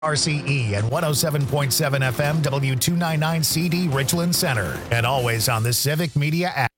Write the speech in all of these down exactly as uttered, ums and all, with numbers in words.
R C E and one oh seven point seven F M W two ninety-nine C D Richland Center. And always on the Civic Media app.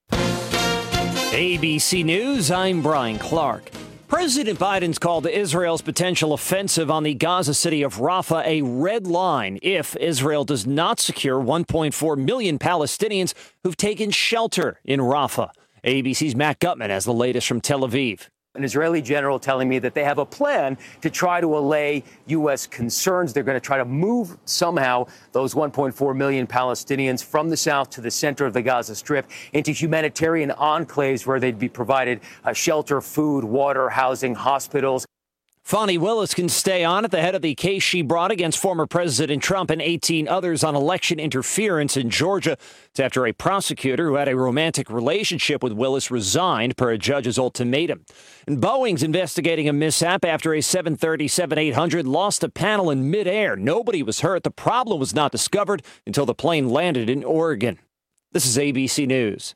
A B C News, I'm Brian Clark. President Biden's called Israel's potential offensive on the Gaza city of Rafah a red line if Israel does not secure one point four million Palestinians who've taken shelter in Rafah. A B C's Matt Gutman has the latest from Tel Aviv. An Israeli general telling me that they have a plan to try to allay U S concerns. They're going to try to move somehow those one point four million Palestinians from the south to the center of the Gaza Strip into humanitarian enclaves where they'd be provided uh, shelter, food, water, housing, hospitals. Fani Willis can stay on at the head of the case she brought against former President Trump and eighteen others on election interference in Georgia. It's after a prosecutor who had a romantic relationship with Willis resigned per a judge's ultimatum. And Boeing's investigating a mishap after a seven thirty-seven eight hundred lost a panel in midair. Nobody was hurt. The problem was not discovered until the plane landed in Oregon. This is A B C News.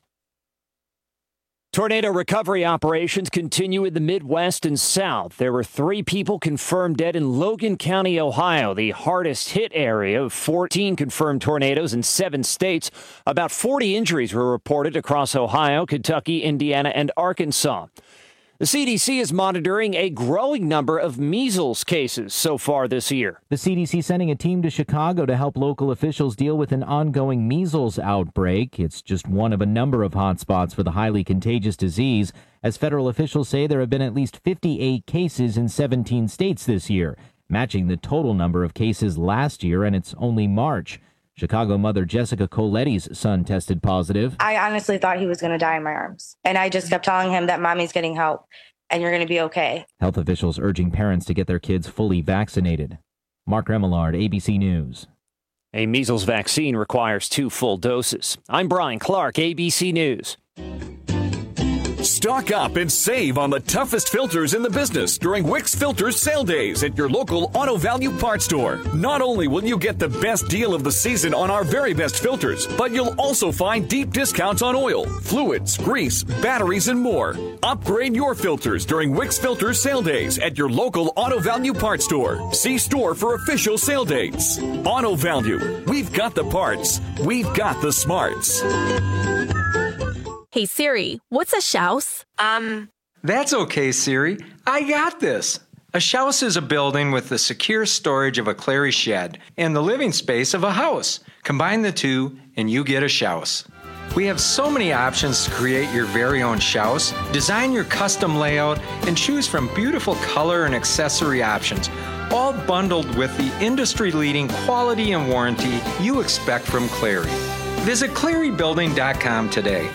Tornado recovery operations continue in the Midwest and South. There were three people confirmed dead in Logan County, Ohio, the hardest hit area of fourteen confirmed tornadoes in seven states. About forty injuries were reported across Ohio, Kentucky, Indiana, and Arkansas. The C D C is monitoring a growing number of measles cases so far this year. The C D C sending a team to Chicago to help local officials deal with an ongoing measles outbreak. It's just one of a number of hotspots for the highly contagious disease. As federal officials say, there have been at least fifty-eight cases in seventeen states this year, matching the total number of cases last year, and it's only March. Chicago mother Jessica Coletti's son tested positive. I honestly thought he was going to die in my arms. And I just kept telling him that mommy's getting help and you're going to be okay. Health officials urging parents to get their kids fully vaccinated. Mark Remillard, A B C News. A measles vaccine requires two full doses. I'm Brian Clark, A B C News. Stock up and save on the toughest filters in the business during Wix Filters sale days at your local Auto Value Parts store. Not only will you get the best deal of the season on our very best filters, but you'll also find deep discounts on oil, fluids, grease, batteries, and more. Upgrade your filters during Wix Filters sale days at your local Auto Value Parts store. See store for official sale dates. Auto Value. We've got the parts. We've got the smarts. Hey Siri, what's a shouse? Um. That's okay, Siri. I got this. A shouse is a building with the secure storage of a Clary shed and the living space of a house. Combine the two and you get a shouse. We have so many options to create your very own shouse, design your custom layout, and choose from beautiful color and accessory options, all bundled with the industry-leading quality and warranty you expect from Clary. Visit clary building dot com today.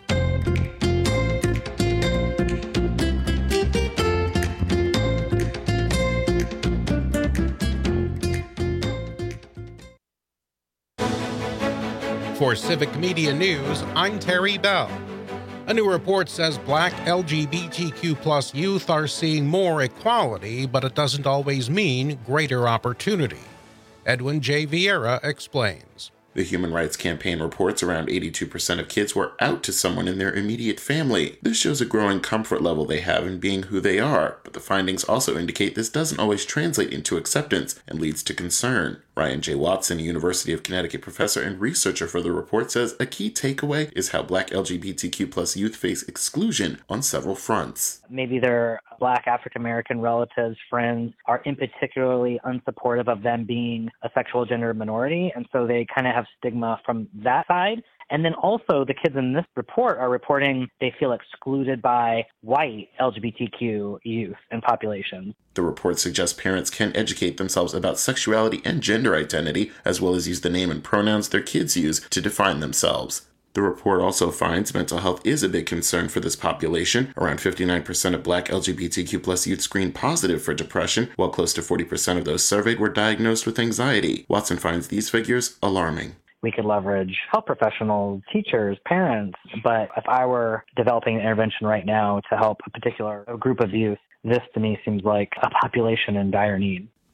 For Civic Media News, I'm Terry Bell. A new report says black L G B T Q plus youth are seeing more equality, but it doesn't always mean greater opportunity. Edwin J. Vieira explains. The Human Rights Campaign reports around eighty-two percent of kids were out to someone in their immediate family. This shows a growing comfort level they have in being who they are, but the findings also indicate this doesn't always translate into acceptance and leads to concern. Ryan J. Watson, a University of Connecticut professor and researcher for the report, says a key takeaway is how black L G B T Q plus youth face exclusion on several fronts. Maybe their black African-American relatives, friends, are in particularly unsupportive of them being a sexual gender minority, and so they kind of have stigma from that side. And then also the kids in this report are reporting they feel excluded by white L G B T Q youth and populations. The report suggests parents can educate themselves about sexuality and gender identity, as well as use the name and pronouns their kids use to define themselves. The report also finds mental health is a big concern for this population. Around fifty-nine percent of black L G B T Q plus youth screened positive for depression, while close to forty percent of those surveyed were diagnosed with anxiety. Watson finds these figures alarming. We could leverage health professionals, teachers, parents, but if I were developing an intervention right now to help a particular group of youth, this to me seems like a population in dire need.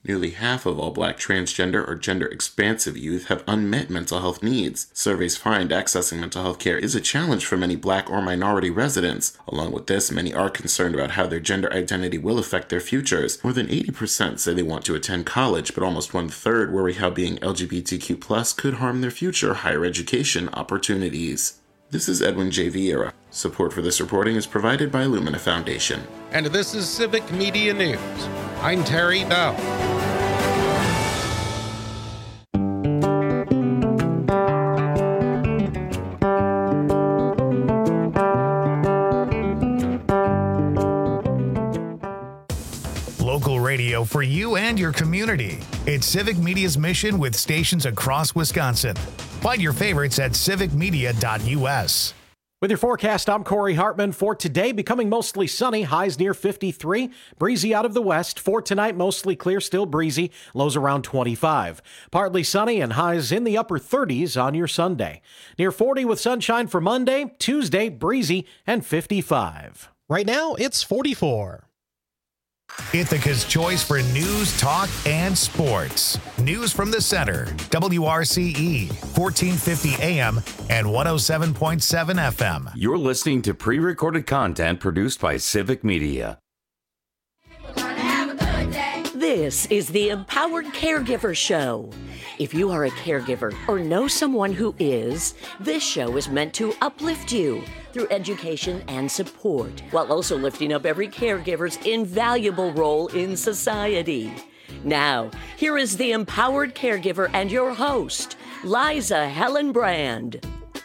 Nearly half of all Black transgender or gender-expansive youth have unmet mental health needs. Surveys find accessing mental health care is a challenge for many Black or minority residents. Along with this, many are concerned about how their gender identity will affect their futures. More than eighty percent say they want to attend college, but almost one-third worry how being L G B T Q plus could harm their future higher education opportunities. This is Edwin J. Vieira. Support for this reporting is provided by Lumina Foundation. And this is Civic Media News. I'm Terry Bell. Local radio for you and your community. It's Civic Media's mission with stations across Wisconsin. Find your favorites at civic media dot u s. With your forecast, I'm Corey Hartman. For today, becoming mostly sunny, highs near fifty-three, breezy out of the west. For tonight, mostly clear, still breezy, lows around twenty-five. Partly sunny and highs in the upper thirties on your Sunday. Near forty with sunshine for Monday, Tuesday, breezy, and fifty-five. Right now, it's forty-four. Ithaca's choice for news, talk, and sports. News from the center. W R C E, fourteen fifty A M and one oh seven point seven F M. You're listening to pre-recorded content produced by Civic Media. This is the Empowered Caregiver Show. If you are a caregiver or know someone who is, this show is meant to uplift you through education and support, while also lifting up every caregiver's invaluable role in society. Now, here is the Empowered Caregiver and your host, Liza Hellenbrand.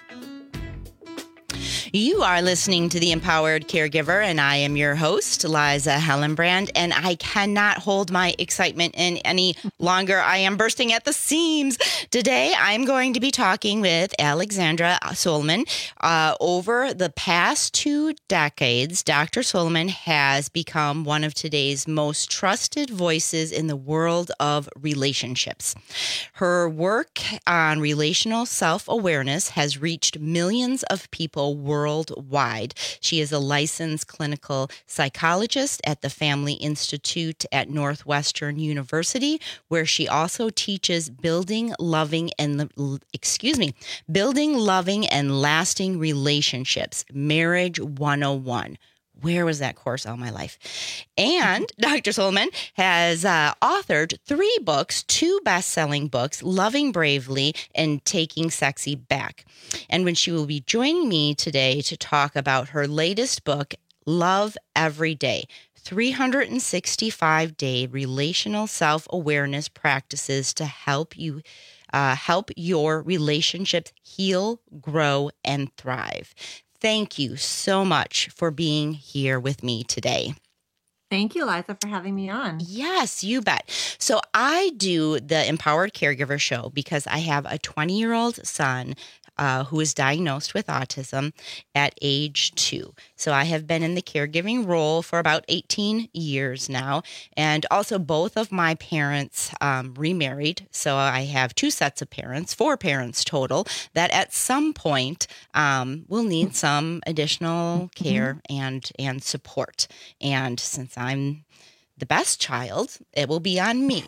You are listening to The Empowered Caregiver, and I am your host, Liza Hellenbrand, and I cannot hold my excitement in any longer. I am bursting at the seams. Today, I'm going to be talking with Alexandra Solomon. Uh, over the past two decades, Doctor Solomon has become one of today's most trusted voices in the world of relationships. Her work on relational self-awareness has reached millions of people worldwide. Worldwide. She is a licensed clinical psychologist at the Family Institute at Northwestern University, where she also teaches building loving and excuse me, building loving and lasting relationships, Marriage one oh one. Where was that course all my life? And Doctor Solomon has uh, authored three books, two best-selling books, Loving Bravely and Taking Sexy Back. And when she will be joining me today to talk about her latest book, Love Every Day, three hundred sixty-five day relational self-awareness practices to help you uh, help your relationships heal, grow, and thrive. Thank you so much for being here with me today. Thank you, Liza, for having me on. Yes, you bet. So I do the Empowered Caregiver Show because I have a twenty-year-old son uh, who is diagnosed with autism at age two. So I have been in the caregiving role for about eighteen years now. And also both of my parents um, remarried. So I have two sets of parents, four parents total, that at some point um, will need some additional care and, and support. And since I'm the best child, it will be on me.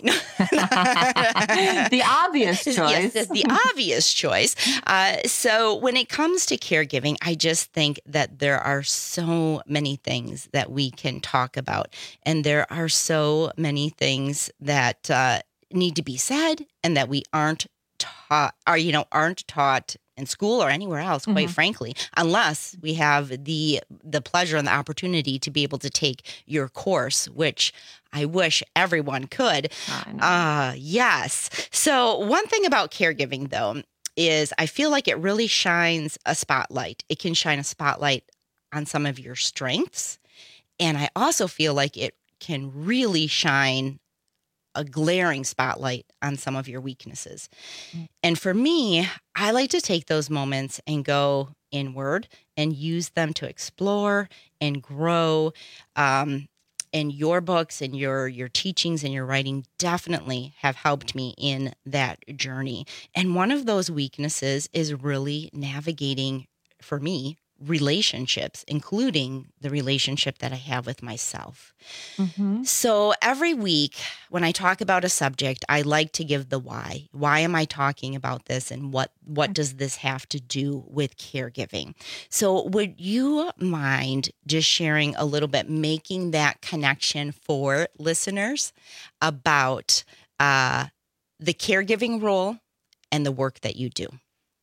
The obvious choice. Yes, it's the obvious choice. Uh, so when it comes to caregiving, I just think that there are so many things that we can talk about. And there are so many things that uh, need to be said and that we aren't taught, or, you know, aren't taught in school or anywhere else, quite mm-hmm. frankly, unless we have the the pleasure and the opportunity to be able to take your course, which I wish everyone could. Uh, yes. So one thing about caregiving, though, is I feel like it really shines a spotlight. It can shine a spotlight on some of your strengths. And I also feel like it can really shine a glaring spotlight on some of your weaknesses. Mm. And for me, I like to take those moments and go inward and use them to explore and grow. Um, and your books and your your teachings and your writing definitely have helped me in that journey. And one of those weaknesses is really navigating, for me, relationships, including the relationship that I have with myself. Mm-hmm. So every week when I talk about a subject, I like to give the why. Why am I talking about this, and what, what does this have to do with caregiving? So would you mind just sharing a little bit, making that connection for listeners about uh, the caregiving role and the work that you do?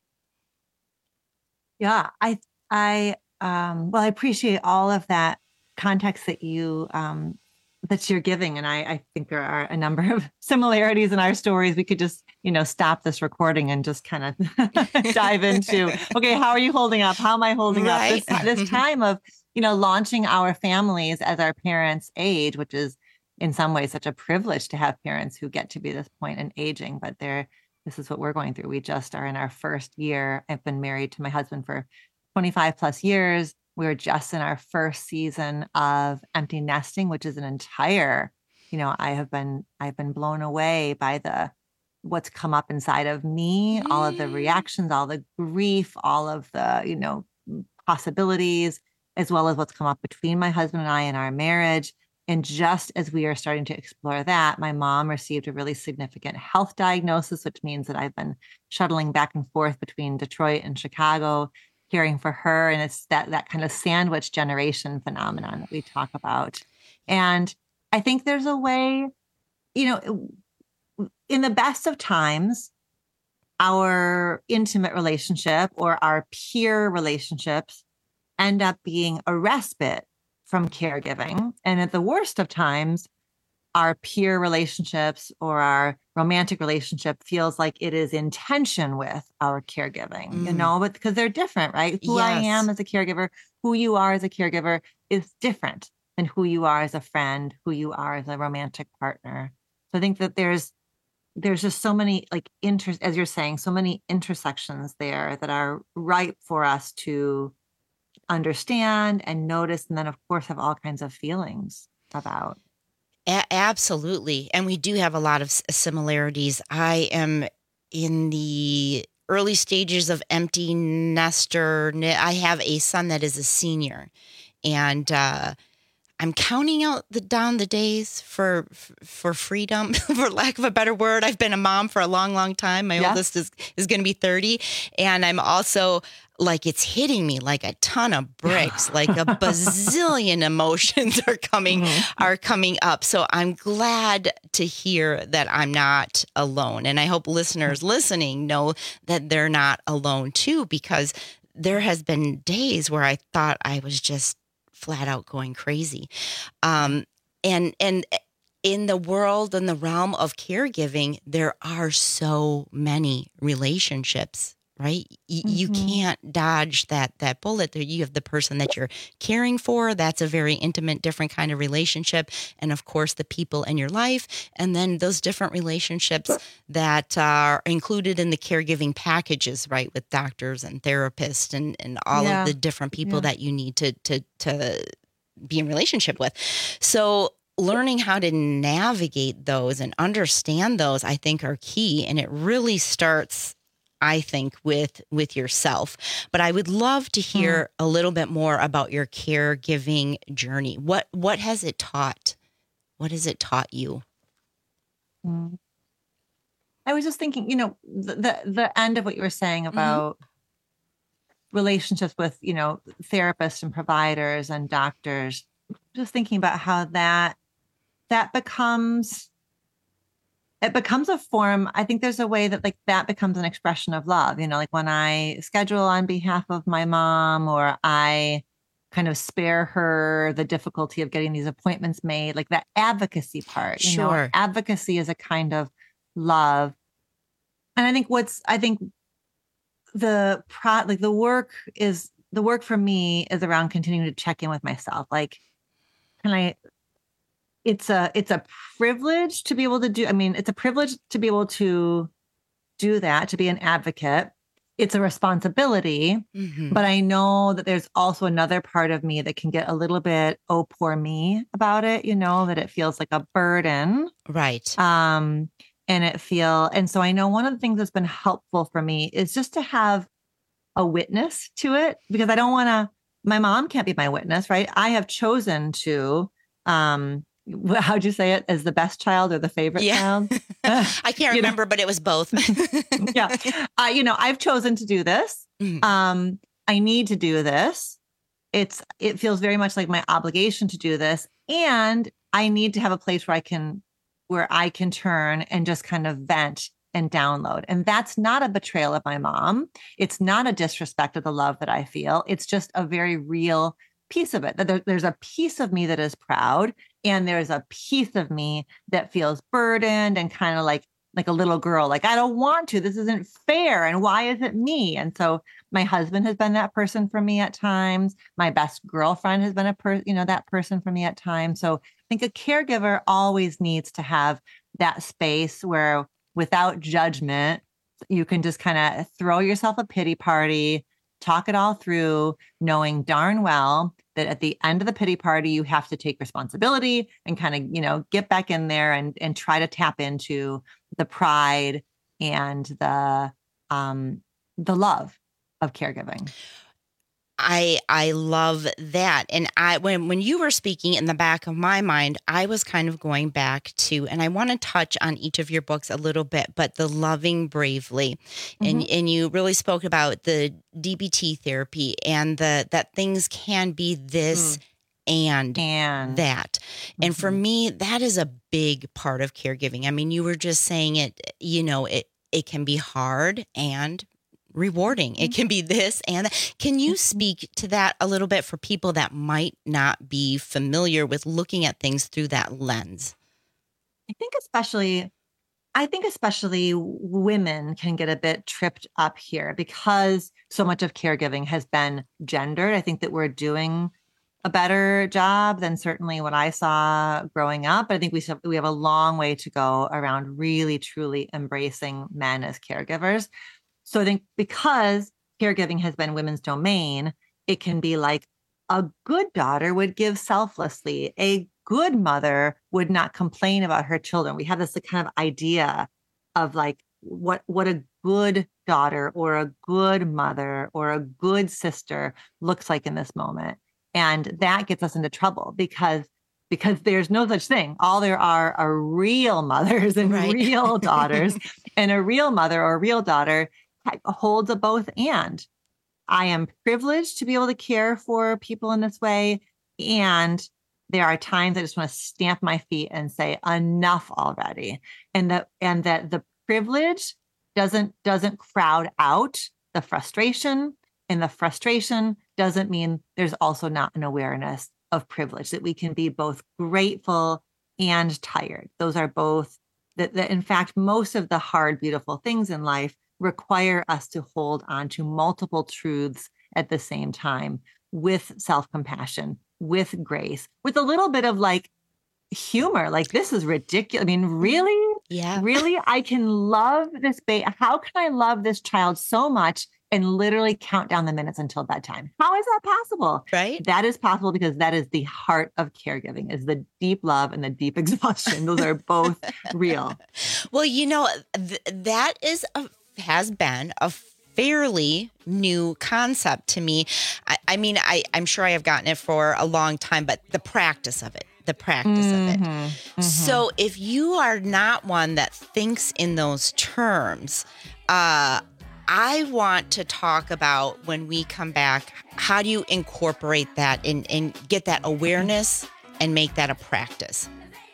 Yeah, I, I, um, well, I appreciate all of that context that you, um, that you're giving. And I, I think there are a number of similarities in our stories. We could just, you know, stop this recording and just kind of dive into, okay, how are you holding up? How am I holding Right. up? This, this time of, you know, launching our families as our parents age, which is in some ways such a privilege to have parents who get to be this point in aging, but they're, this is what we're going through. We just are in our first year. I've been married to my husband for twenty-five plus years. We were just in our first season of empty nesting, which is an entire, you know, I have been, I've been blown away by the, what's come up inside of me, all of the reactions, all the grief, all of the, you know, possibilities, as well as what's come up between my husband and I in our marriage. And just as we are starting to explore that, my mom received a really significant health diagnosis, which means that I've been shuttling back and forth between Detroit and Chicago, caring for her. And it's that that kind of sandwich generation phenomenon that we talk about. And I think there's a way, you know, in the best of times, our intimate relationship or our peer relationships end up being a respite from caregiving. And at the worst of times, our peer relationships or our romantic relationship feels like it is in tension with our caregiving, mm. you know, but because they're different, right? Who yes. I am as a caregiver, who you are as a caregiver is different than who you are as a friend, who you are as a romantic partner. So I think that there's, there's just so many, like, inter, as you're saying, so many intersections there that are ripe for us to understand and notice, and then of course have all kinds of feelings about. A- absolutely. And we do have a lot of s- similarities. I am in the early stages of empty nester. I have a son that is a senior, and uh, I'm counting out the down the days for for freedom, for lack of a better word. I've been a mom for a long, long time. My yeah. oldest is, is going to be thirty. And I'm also like, it's hitting me like a ton of bricks, like a bazillion emotions are coming, mm-hmm. are coming up. So I'm glad to hear that I'm not alone. And I hope listeners listening know that they're not alone too, because there has been days where I thought I was just flat out going crazy. Um, and, and in the world and the realm of caregiving, there are so many relationships, right? Y- mm-hmm. You can't dodge that, that bullet. You have the person that you're caring for. That's a very intimate, different kind of relationship. And of course, the people in your life. And then those different relationships that are included in the caregiving packages, right? With doctors and therapists and, and all yeah. of the different people yeah. that you need to, to, to be in relationship with. So learning how to navigate those and understand those, I think, are key. And it really starts, I think, with with yourself. But I would love to hear mm. a little bit more about your caregiving journey. What what has it taught? What has it taught you? Mm. I was just thinking, you know, the, the the end of what you were saying about mm-hmm. relationships with, you know, therapists and providers and doctors. Just thinking about how that that becomes. It becomes a form. I think there's a way that like that becomes an expression of love, you know, like when I schedule on behalf of my mom, or I kind of spare her the difficulty of getting these appointments made, like that advocacy part, you sure. know, advocacy is a kind of love. And I think what's, I think the pro, like the work is, the work for me is around continuing to check in with myself. Like, can I, It's a it's a privilege to be able to do. I mean, it's a privilege to be able to do that, to be an advocate. It's a responsibility, mm-hmm. but I know that there's also another part of me that can get a little bit, oh, poor me about it, you know, that it feels like a burden. Right. Um, and it feel, and so I know one of the things that's been helpful for me is just to have a witness to it, because I don't want to, my mom can't be my witness, right? I have chosen to, um, how'd you say it, as the best child or the favorite yeah. child? I can't remember, know. but it was both. yeah. Uh, you know, I've chosen to do this. Mm-hmm. Um, I need to do this. It's, it feels very much like my obligation to do this. And I need to have a place where I can, where I can turn and just kind of vent and download. And that's not a betrayal of my mom. It's not a disrespect of the love that I feel. It's just a very real piece of it. That there's a piece of me that is proud, and there's a piece of me that feels burdened and kind of like, like a little girl, like, I don't want to, this isn't fair. And why is it me? And so my husband has been that person for me at times. My best girlfriend has been a per, you know, that person for me at times. So I think a caregiver always needs to have that space where, without judgment, you can just kind of throw yourself a pity party, talk it all through, knowing darn well that at the end of the pity party, you have to take responsibility and kind of, you know, get back in there and, and try to tap into the pride and the, um, the love of caregiving. I I love that. And I when when you were speaking, in the back of my mind, I was kind of going back to, and I want to touch on each of your books a little bit, but the Loving Bravely. Mm-hmm. And and you really spoke about the D B T therapy and the that things can be this mm. and, and that. Mm-hmm. And for me, that is a big part of caregiving. I mean, you were just saying it, you know, it it can be hard and rewarding. It can be this and that. Can you speak to that a little bit for people that might not be familiar with looking at things through that lens? I think especially, I think especially women can get a bit tripped up here because so much of caregiving has been gendered. I think that we're doing a better job than certainly what I saw growing up. But I think we have, we have a long way to go around really, truly embracing men as caregivers. So I think because caregiving has been women's domain, it can be like a good daughter would give selflessly. A good mother would not complain about her children. We have this kind of idea of like what, what a good daughter or a good mother or a good sister looks like in this moment. And that gets us into trouble because because there's no such thing. All there are are real mothers and right. real daughters. And a real mother or a real daughter holds a both and. I am privileged to be able to care for people in this way. And there are times I just want to stamp my feet and say, enough already. And that and that the privilege doesn't doesn't crowd out the frustration. And the frustration doesn't mean there's also not an awareness of privilege, that we can be both grateful and tired. Those are both that, that in fact, most of the hard, beautiful things in life require us to hold on to multiple truths at the same time with self-compassion, with grace, with a little bit of like humor. Like, this is ridiculous. I mean, really? Yeah. Really? I can love this baby. How can I love this child so much and literally count down the minutes until bedtime? How is that possible? Right. That is possible because that is the heart of caregiving, is the deep love and the deep exhaustion. Those are both real. Well, you know, th- that is a has been a fairly new concept to me. I, I mean, I, I'm sure I have gotten it for a long time, but the practice of it, the practice mm-hmm. of it. Mm-hmm. So if you are not one that thinks in those terms, uh, I want to talk about, when we come back, how do you incorporate that and, and get that awareness and make that a practice?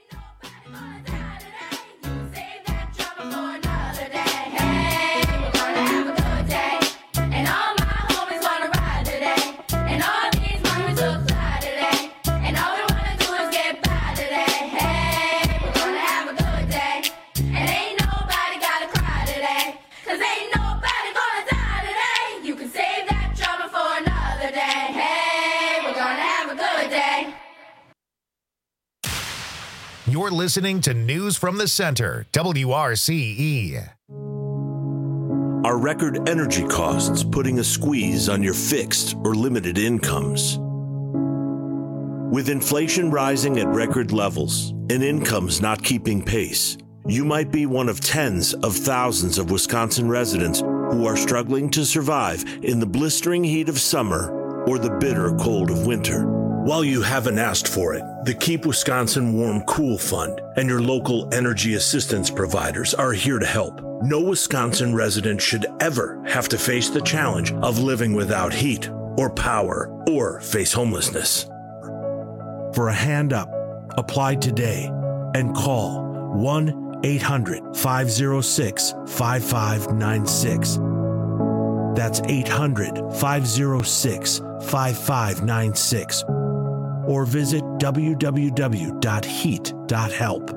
You're listening to News from the Center, W R C E. Are record energy costs putting a squeeze on your fixed or limited incomes? With inflation rising at record levels and incomes not keeping pace, you might be one of tens of thousands of Wisconsin residents who are struggling to survive in the blistering heat of summer or the bitter cold of winter. While you haven't asked for it, the Keep Wisconsin Warm Cool Fund and your local energy assistance providers are here to help. No Wisconsin resident should ever have to face the challenge of living without heat or power or face homelessness. For a hand up, apply today and call one eight hundred, five oh six, five five nine six. That's eight hundred, five oh six, five five nine six. Or visit w w w dot heat dot help.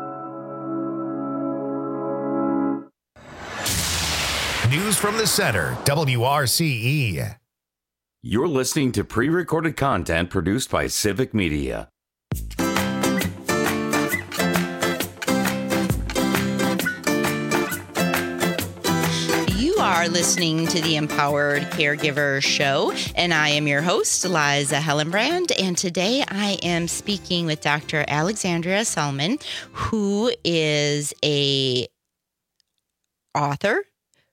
News from the Center, W R C E. You're listening to pre-recorded content produced by Civic Media. You are listening to the Empowered Caregiver Show, and I am your host, Liza Hellenbrand, and today I am speaking with Doctor Alexandria Selman, who is a author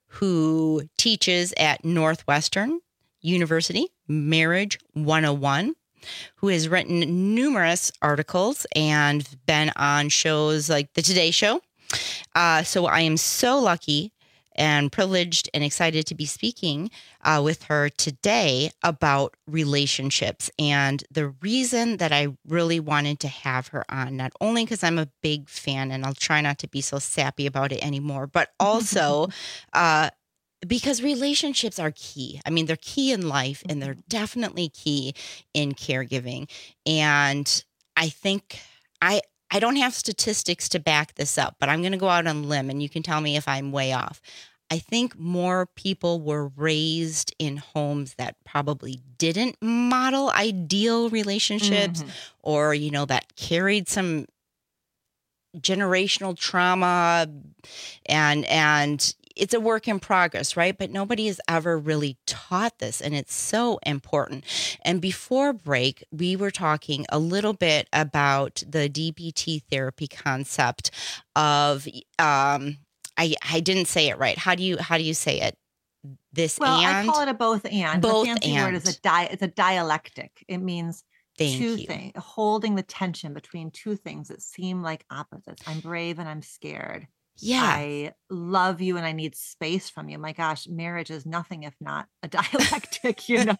who teaches at Northwestern University, Marriage one oh one, who has written numerous articles and been on shows like The Today Show. Uh, so I am so lucky and privileged and excited to be speaking uh, with her today about relationships. And the reason that I really wanted to have her on, not only because I'm a big fan and I'll try not to be so sappy about it anymore, but also uh, because relationships are key. I mean, they're key in life and they're definitely key in caregiving. And I think I... I don't have statistics to back this up, but I'm going to go out on a limb and you can tell me if I'm way off. I think more people were raised in homes that probably didn't model ideal relationships mm-hmm. or, you know, that carried some generational trauma and, and it's a work in progress, right? But nobody has ever really taught this, and it's so important. And before break, we were talking a little bit about the D B T therapy concept of, um, I I didn't say it right. How do you how do you say it? This well, and? I call it a both and. Both the fancy and. word is a di. It's a dialectic. It means Thank two you. things, holding the tension between two things that seem like opposites. I'm brave and I'm scared. Yeah. I love you and I need space from you. My gosh, marriage is nothing if not a dialectic, you know?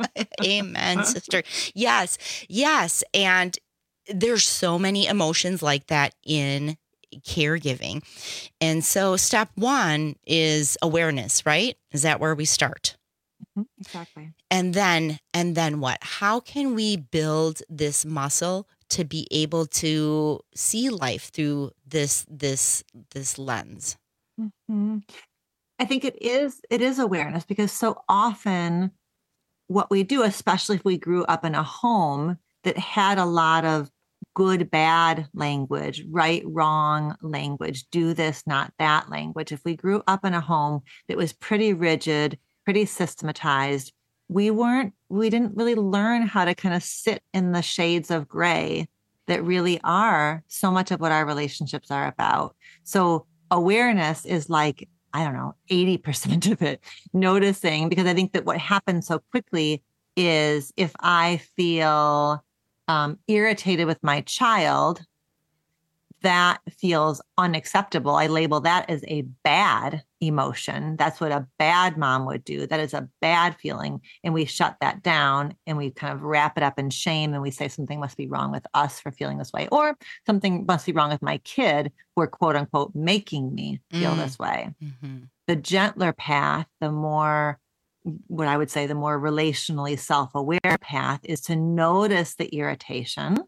Amen, sister. Yes, yes. And there's so many emotions like that in caregiving. And so step one is awareness, right? Is that where we start? Mm-hmm, exactly. And then, and then what? How can we build this muscle to be able to see life through this this this lens? Mm-hmm. I think it is it is awareness, because so often what we do, especially if we grew up in a home that had a lot of good, bad language, right, wrong language, do this, not that language. If we grew up in a home that was pretty rigid, pretty systematized, we weren't, we didn't really learn how to kind of sit in the shades of gray that really are so much of what our relationships are about. So awareness is like, I don't know, eighty percent of it. Noticing, because I think that what happens so quickly is if I feel um, irritated with my child, that feels unacceptable. I label that as a bad emotion. That's what a bad mom would do. That is a bad feeling. And we shut that down and we kind of wrap it up in shame. And we say something must be wrong with us for feeling this way, or something must be wrong with my kid for quote unquote making me feel mm. this way. Mm-hmm. The gentler path, the more, what I would say, the more relationally self-aware path is to notice the irritation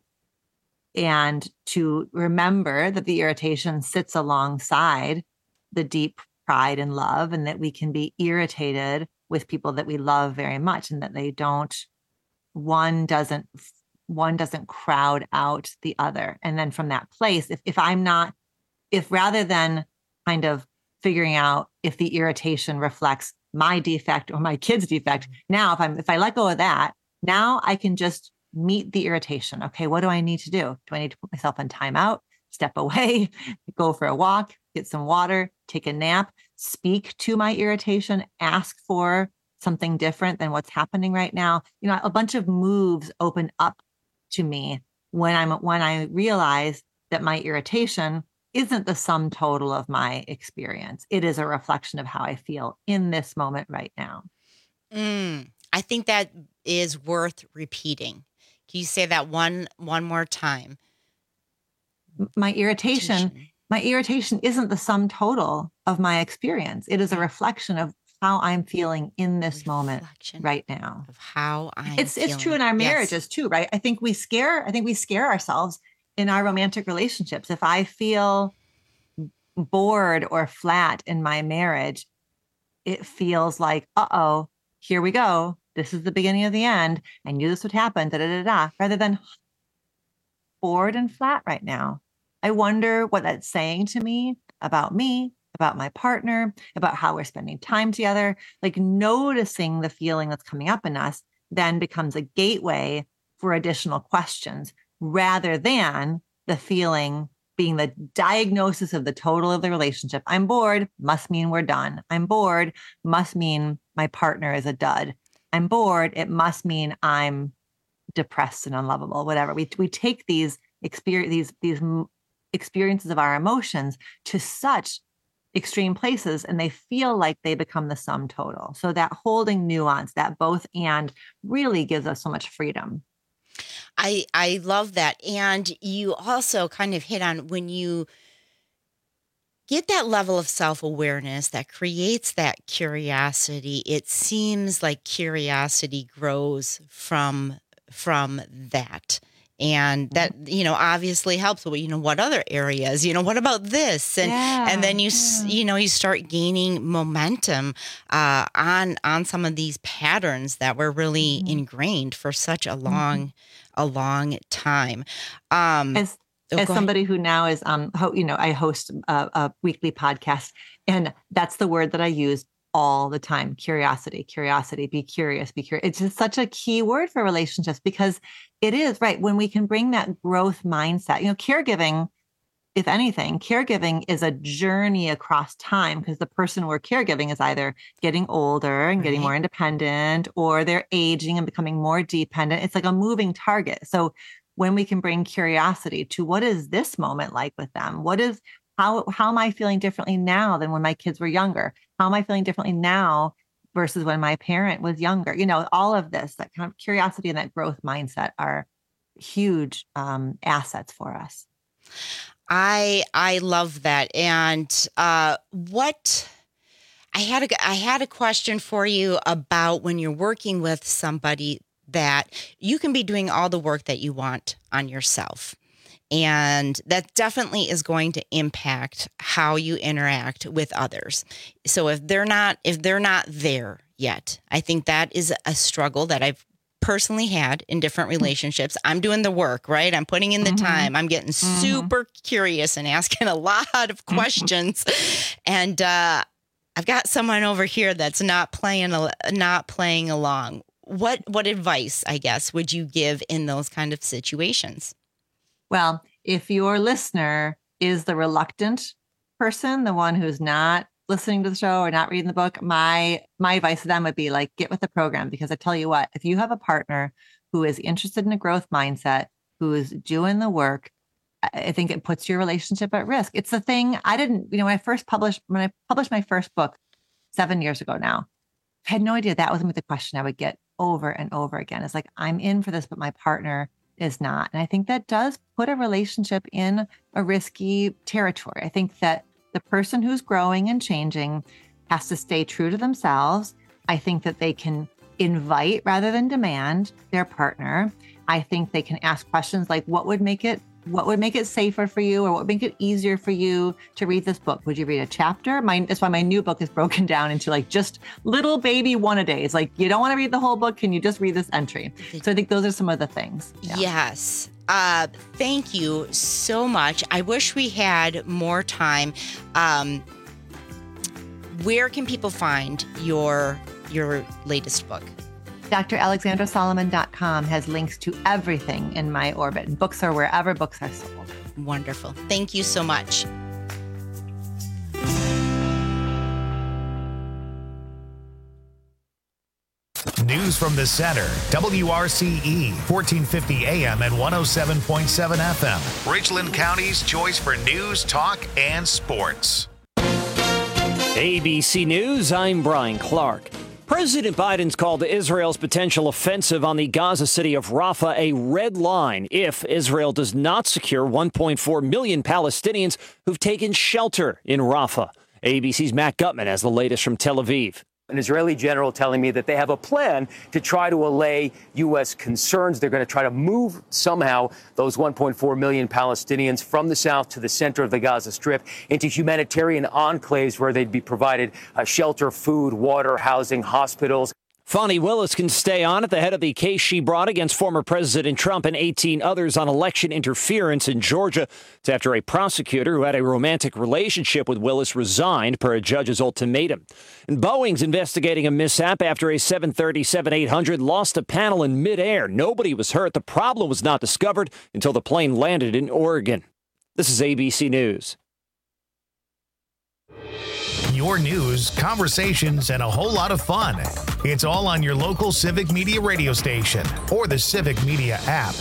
and to remember that the irritation sits alongside the deep pride and love, and that we can be irritated with people that we love very much, and that they don't, one doesn't, one doesn't crowd out the other. And then from that place, if, if I'm not, if rather than kind of figuring out if the irritation reflects my defect or my kid's defect, now if I'm, if I let go of that, now I can just meet the irritation. Okay, what do I need to do? Do I need to put myself in timeout, step away, go for a walk, get some water, take a nap, speak to my irritation, ask for something different than what's happening right now. You know, a bunch of moves open up to me when I'm when I realize that my irritation isn't the sum total of my experience. It is a reflection of how I feel in this moment right now. Mm, I think that is worth repeating. Can you say that one one more time? My irritation, my irritation isn't the sum total of my experience. It is a reflection of how I'm feeling in this moment right now. Of how I'm It's feeling. it's true in our marriages Yes. too, right? I think we scare I think we scare ourselves in our romantic relationships. If I feel bored or flat in my marriage, it feels like, uh-oh, here we go. This is the beginning of the end. I knew this would happen, da da da da. Rather than bored and flat right now. I wonder what that's saying to me about me, about my partner, about how we're spending time together. Like noticing the feeling that's coming up in us then becomes a gateway for additional questions rather than the feeling being the diagnosis of the total of the relationship. I'm bored, must mean we're done. I'm bored, must mean my partner is a dud. I'm bored, it must mean I'm depressed and unlovable, whatever. We we take these experience these these experiences of our emotions to such extreme places and they feel like they become the sum total. So that holding nuance, that both and really gives us so much freedom. I I love that. And you also kind of hit on when you get that level of self-awareness that creates that curiosity, it seems like curiosity grows from from that. And that, you know, obviously helps. Well, you know, what other areas, you know, what about this? And, Yeah, and then you, s you know, you start gaining momentum, uh, on, on some of these patterns that were really Mhm. ingrained for such a long, a long time. Um, As oh, as go ahead. somebody who now is, um, ho- you know, I host a, a weekly podcast, and that's the word that I use all the time. Curiosity, curiosity, be curious, be curious. It's just such a key word for relationships because it is right when we can bring that growth mindset. You know, caregiving, if anything, caregiving is a journey across time because the person we're caregiving is either getting older and getting Right. more independent or they're aging and becoming more dependent. It's like a moving target. So when we can bring curiosity to what is this moment like with them? What is how how am I feeling differently now than when my kids were younger? How am I feeling differently now versus when my parent was younger? You know, all of this, that kind of curiosity and that growth mindset are huge um, assets for us. I I love that. And uh, what I had a I had a question for you about when you're working with somebody that you can be doing all the work that you want on yourself. And that definitely is going to impact how you interact with others. So if they're not if they're not there yet, I think that is a struggle that I've personally had in different relationships. I'm doing the work, right? I'm putting in the Mhm. time. I'm getting Mhm. super curious and asking a lot of questions. And uh, I've got someone over here that's not playing al- not playing along. What what advice, I guess, would you give in those kind of situations? Well, if your listener is the reluctant person, the one who's not listening to the show or not reading the book, my my advice to them would be like, get with the program. Because I tell you what, if you have a partner who is interested in a growth mindset, who is doing the work, I I think it puts your relationship at risk. It's the thing I didn't, you know, when I first published, when I published my first book seven years ago now, I had no idea that was the question I would get over and over again. It's like, I'm in for this, but my partner is not. And I think that does put a relationship in a risky territory. I think that the person who's growing and changing has to stay true to themselves. I think that they can invite rather than demand their partner. I think they can ask questions like, what would make it what would make it safer for you, or what would make it easier for you to read this book? Would you read a chapter? My, that's why my new book is broken down into like just little baby one a days. Like, you don't want to read the whole book. Can you just read this entry? So I think those are some of the things. Yeah. Yes. Uh, thank you so much. I wish we had more time. Um, where can people find your your latest book? D R Alexandra Solomon dot com has links to everything in my orbit. And books are wherever books are sold. Wonderful. Thank you so much. News from the Center, W R C E, fourteen fifty A M and one oh seven point seven F M. Richland County's choice for news, talk, and sports. A B C News, I'm Brian Clark. President Biden's called Israel's potential offensive on the Gaza city of Rafah a red line if Israel does not secure one point four million Palestinians who've taken shelter in Rafah. A B C's Matt Gutman has the latest from Tel Aviv. An Israeli general telling me that they have a plan to try to allay U S concerns. They're going to try to move somehow those one point four million Palestinians from the south to the center of the Gaza Strip into humanitarian enclaves where they'd be provided uh, shelter, food, water, housing, hospitals. Fani Willis can stay on at the head of the case she brought against former President Trump and eighteen others on election interference in Georgia. It's after a prosecutor who had a romantic relationship with Willis resigned per a judge's ultimatum. And Boeing's investigating a mishap after a seven thirty-seven eight hundred lost a panel in midair. Nobody was hurt. The problem was not discovered until the plane landed in Oregon. This is A B C News. Your news, conversations, and a whole lot of fun. It's all on your local Civic Media radio station or the Civic Media app.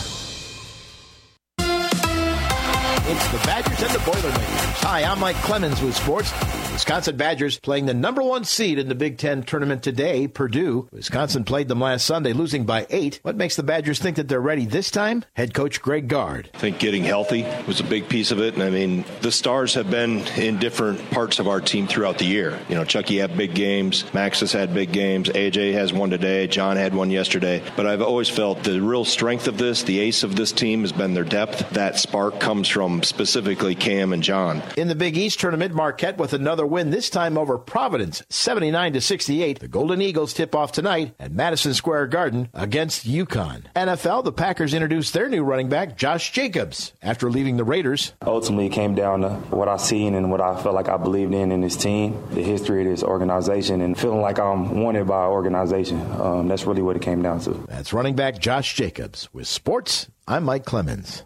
It's the Badgers and the Boilermakers. Hi, I'm Mike Clemens with sports. Wisconsin Badgers playing the number one seed in the Big Ten tournament today, Purdue. Wisconsin played them last Sunday, losing by eight. What makes the Badgers think that they're ready this time? Head coach Greg Gard. I think getting healthy was a big piece of it. And I mean, the stars have been in different parts of our team throughout the year. You know, Chucky had big games. Max has had big games. A J has one today. John had one yesterday. But I've always felt the real strength of this, the ace of this team, has been their depth. That spark comes from specifically Cam and John. In the Big East tournament, Marquette with another win, this time over Providence, seventy-nine to sixty-eight. The Golden Eagles tip off tonight at Madison Square Garden against UConn. N F L, the Packers introduced their new running back, Josh Jacobs, after leaving the Raiders. Ultimately, it came down to what I seen and what I felt like I believed in in this team, the history of this organization, and feeling like I'm wanted by our organization. Um, that's really what it came down to. That's running back Josh Jacobs. With sports, I'm Mike Clemens.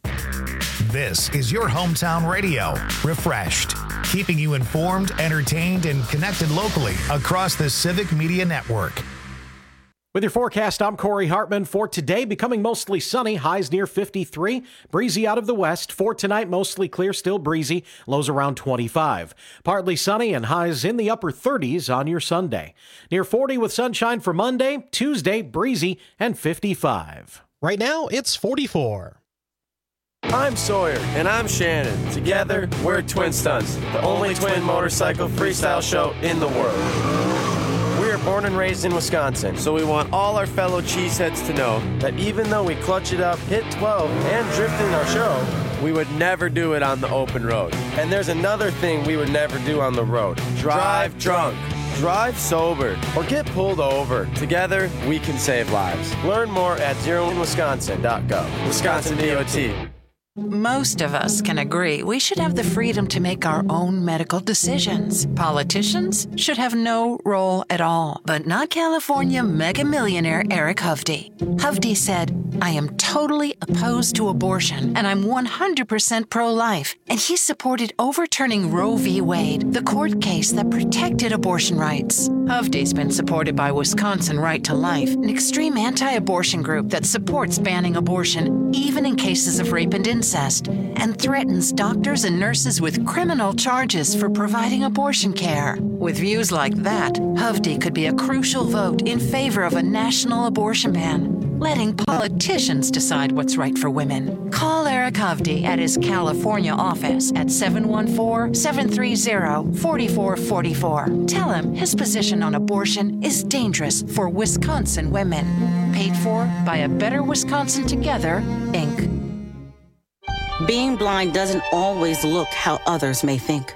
This is your hometown radio, refreshed, keeping you informed, entertained, and connected locally across the Civic Media Network. With your forecast, I'm Corey Hartman. For today, becoming mostly sunny, highs near fifty-three, breezy out of the west. For tonight, mostly clear, still breezy, lows around twenty-five. Partly sunny and highs in the upper thirties on your Sunday. Near forty with sunshine for Monday, Tuesday, breezy, and fifty-five. Right now, it's forty-four. I'm Sawyer, and I'm Shannon. Together, we're Twin Stunts, the only twin motorcycle freestyle show in the world. We are born and raised in Wisconsin, so we want all our fellow cheeseheads to know that even though we clutch it up, hit twelve, and drift in our show, we would never do it on the open road. And there's another thing we would never do on the road. Drive drunk. Drive sober or get pulled over. Together, we can save lives. Learn more at zero in wisconsin dot gov. Wisconsin D O T. Most of us can agree we should have the freedom to make our own medical decisions. Politicians should have no role at all, but not California mega millionaire Eric Hovde. Hovde said, I am totally opposed to abortion, and I'm one hundred percent pro-life. And he supported overturning Roe v. Wade, the court case that protected abortion rights. Hovde's been supported by Wisconsin Right to Life, an extreme anti-abortion group that supports banning abortion, even in cases of rape and incest. And threatens doctors and nurses with criminal charges for providing abortion care. With views like that, Hovde could be a crucial vote in favor of a national abortion ban, letting politicians decide what's right for women. Call Eric Hovde at his California office at seven one four, seven three zero, four four four four. Tell him his position on abortion is dangerous for Wisconsin women. Paid for by A Better Wisconsin Together, Incorporated. Being blind doesn't always look how others may think.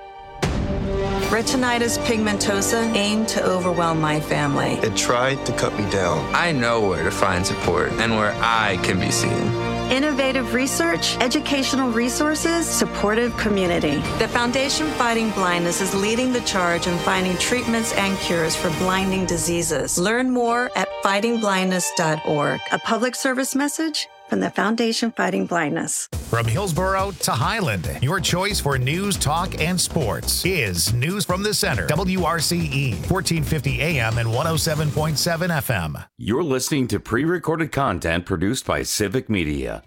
Retinitis pigmentosa aimed to overwhelm my family. It tried to cut me down. I know where to find support and where I can be seen. Innovative research, educational resources, supportive community. The Foundation Fighting Blindness is leading the charge in finding treatments and cures for blinding diseases. Learn more at fighting blindness dot org. A public service message from the Foundation Fighting Blindness. From Hillsborough to Highland, your choice for news, talk, and sports is News from the Center. W R C E, fourteen fifty A M and one oh seven point seven F M. You're listening to pre-recorded content produced by Civic Media.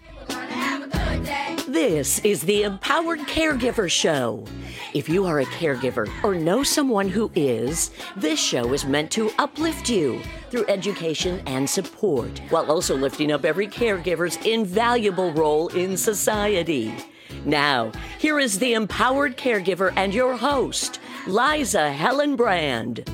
This is the Empowered Caregiver Show. If you are a caregiver or know someone who is, this show is meant to uplift you through education and support, while also lifting up every caregiver's invaluable role in society. Now, here is the Empowered Caregiver and your host, Liza Helen Brand.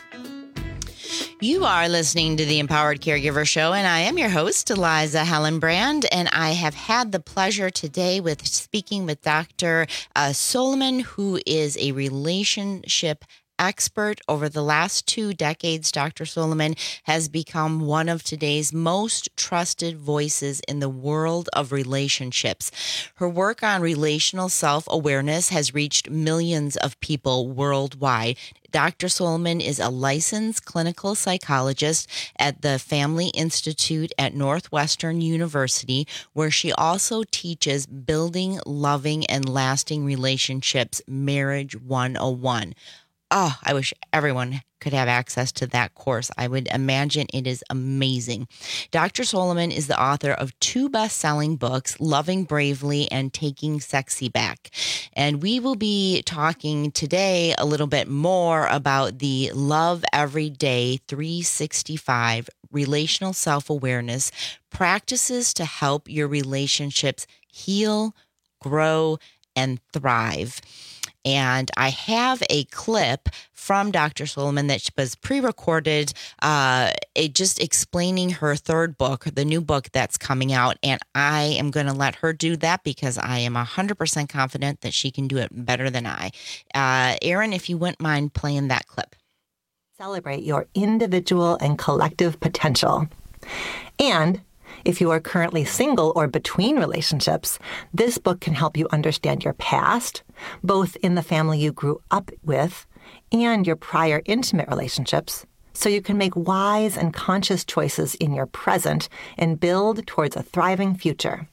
You are listening to the Empowered Caregiver Show, and I am your host, Liza Helen Brand, and I have had the pleasure today with speaking with Doctor Uh, Solomon, who is a relationship expert. Over the last two decades, Doctor Solomon has become one of today's most trusted voices in the world of relationships. Her work on relational self-awareness has reached millions of people worldwide. Doctor Solomon is a licensed clinical psychologist at the Family Institute at Northwestern University, where she also teaches Building Loving and Lasting Relationships, Marriage one oh one. Oh, I wish everyone could have access to that course. I would imagine it is amazing. Doctor Solomon is the author of two best-selling books, Loving Bravely and Taking Sexy Back. And we will be talking today a little bit more about the Love Every Day three sixty-five relational self-awareness practices to help your relationships heal, grow, and thrive. And I have a clip from Doctor Solomon that was pre-recorded, uh, it just explaining her third book, the new book that's coming out. And I am going to let her do that because I am one hundred percent confident that she can do it better than I. Uh, Erin, if you wouldn't mind playing that clip. Celebrate your individual and collective potential. And if you are currently single or between relationships, this book can help you understand your past, both in the family you grew up with and your prior intimate relationships, so you can make wise and conscious choices in your present and build towards a thriving future.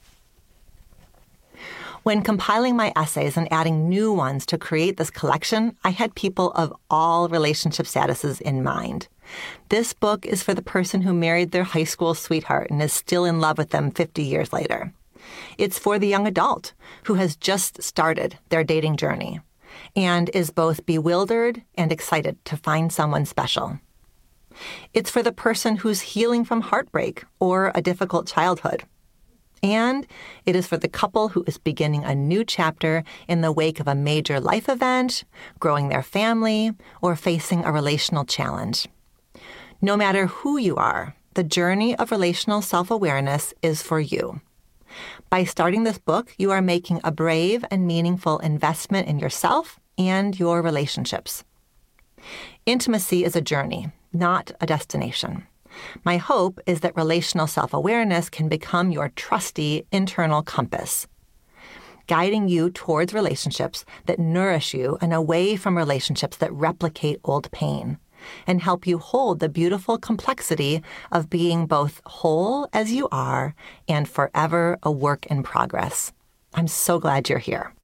When compiling my essays and adding new ones to create this collection, I had people of all relationship statuses in mind. This book is for the person who married their high school sweetheart and is still in love with them fifty years later. It's for the young adult who has just started their dating journey and is both bewildered and excited to find someone special. It's for the person who's healing from heartbreak or a difficult childhood. And it is for the couple who is beginning a new chapter in the wake of a major life event, growing their family, or facing a relational challenge. No matter who you are, the journey of relational self-awareness is for you. By starting this book, you are making a brave and meaningful investment in yourself and your relationships. Intimacy is a journey, not a destination. My hope is that relational self-awareness can become your trusty internal compass, guiding you towards relationships that nourish you and away from relationships that replicate old pain, and help you hold the beautiful complexity of being both whole as you are and forever a work in progress. I'm so glad you're here.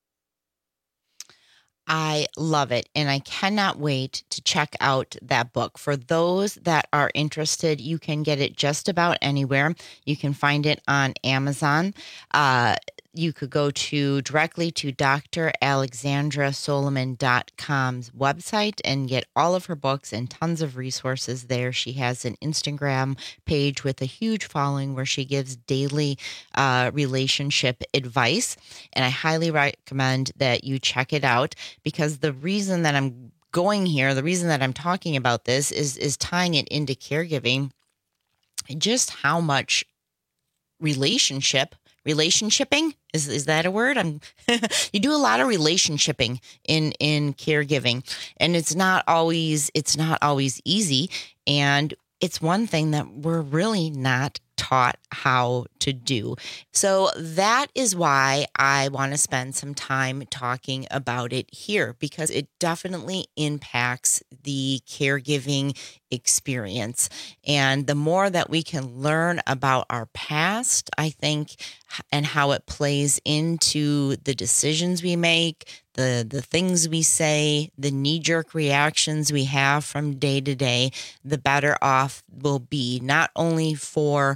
I love it, and I cannot wait to check out that book. For those that are interested, you can get it just about anywhere. You can find it on Amazon. Uh, you could go to directly to D R Alexandra Solomon dot com's website and get all of her books and tons of resources there. She has an Instagram page with a huge following where she gives daily uh, relationship advice. And I highly recommend that you check it out, because the reason that I'm going here, the reason that I'm talking about this is, is tying it into caregiving, just how much relationship Relationshiping is is that a word? I'm you do a lot of relationshiping in in caregiving, and it's not always it's not always easy, and it's one thing that we're really not taught how to do. So that is why I want to spend some time talking about it here, because it definitely impacts the caregiving experience. And the more that we can learn about our past, I think, and how it plays into the decisions we make, the the things we say, the knee-jerk reactions we have from day to day, the better off we'll be, not only for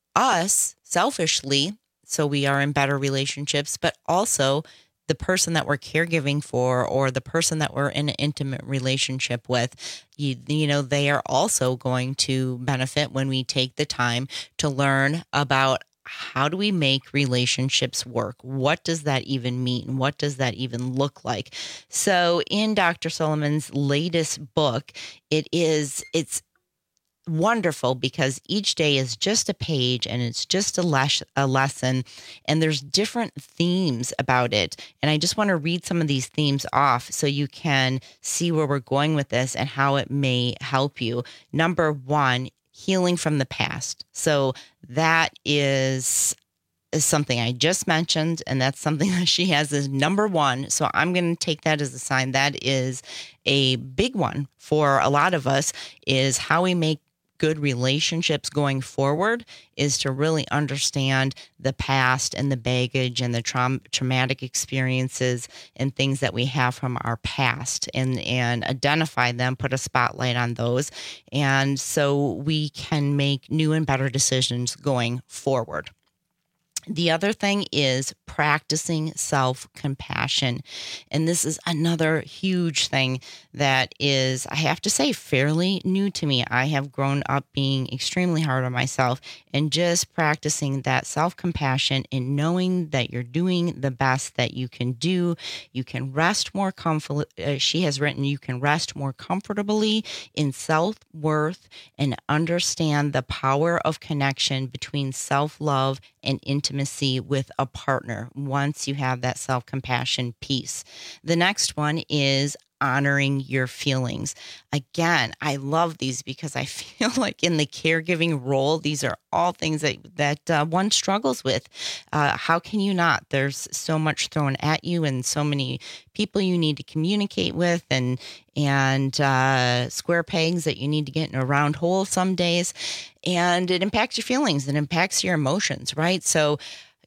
us selfishly, so we are in better relationships, but also the person that we're caregiving for, or the person that we're in an intimate relationship with. You, you know, they are also going to benefit when we take the time to learn about how do we make relationships work? What does that even mean? What does that even look like? So in Doctor Solomon's latest book, it is, it's wonderful because each day is just a page and it's just a, les- a lesson, and there's different themes about it. And I just want to read some of these themes off so you can see where we're going with this and how it may help you. Number one, healing from the past. So that is, is something I just mentioned, and that's something that she has as number one. So I'm going to take that as a sign. That is a big one for a lot of us, is how we make good relationships going forward is to really understand the past and the baggage and the traum- traumatic experiences and things that we have from our past, and, and identify them, put a spotlight on those. And so we can make new and better decisions going forward. The other thing is practicing self-compassion. And this is another huge thing that is, I have to say, fairly new to me. I have grown up being extremely hard on myself, and just practicing that self-compassion and knowing that you're doing the best that you can do. You can rest more comfortably. Uh, she has written, you can rest more comfortably in self-worth and understand the power of connection between self-love and intimacy with a partner once you have that self-compassion piece. The next one is honoring your feelings. Again, I love these because I feel like in the caregiving role, these are all things that, that uh, one struggles with. Uh, how can you not? There's so much thrown at you and so many people you need to communicate with, and and uh, square pegs that you need to get in a round hole some days. And it impacts your feelings. It impacts your emotions, right? So